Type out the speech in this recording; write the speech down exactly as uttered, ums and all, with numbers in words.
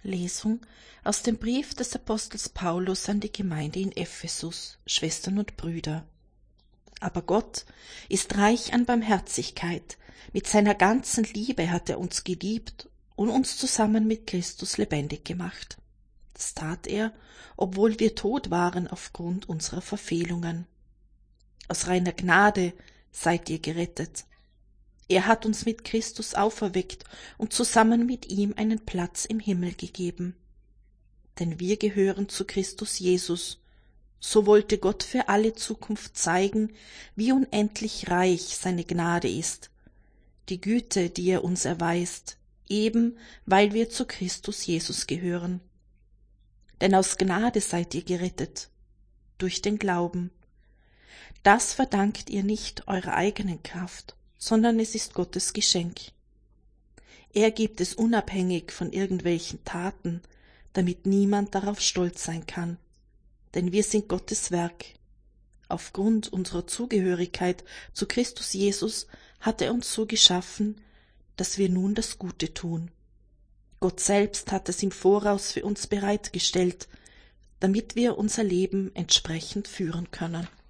Lesung aus dem Brief des Apostels Paulus an die Gemeinde in Ephesus, Schwestern und Brüder. Aber Gott ist reich an Barmherzigkeit, mit seiner ganzen Liebe hat er uns geliebt und uns zusammen mit Christus lebendig gemacht. Das tat er, obwohl wir tot waren aufgrund unserer Verfehlungen. Aus reiner Gnade seid ihr gerettet. Er hat uns mit Christus auferweckt und zusammen mit ihm einen Platz im Himmel gegeben. Denn wir gehören zu Christus Jesus. So wollte Gott für alle Zukunft zeigen, wie unendlich reich seine Gnade ist, die Güte, die er uns erweist, eben weil wir zu Christus Jesus gehören. Denn aus Gnade seid ihr gerettet, durch den Glauben. Das verdankt ihr nicht eurer eigenen Kraft, sondern es ist Gottes Geschenk. Er gibt es unabhängig von irgendwelchen Taten, damit niemand darauf stolz sein kann. Denn wir sind Gottes Werk. Aufgrund unserer Zugehörigkeit zu Christus Jesus hat er uns so geschaffen, dass wir nun das Gute tun. Gott selbst hat es im Voraus für uns bereitgestellt, damit wir unser Leben entsprechend führen können.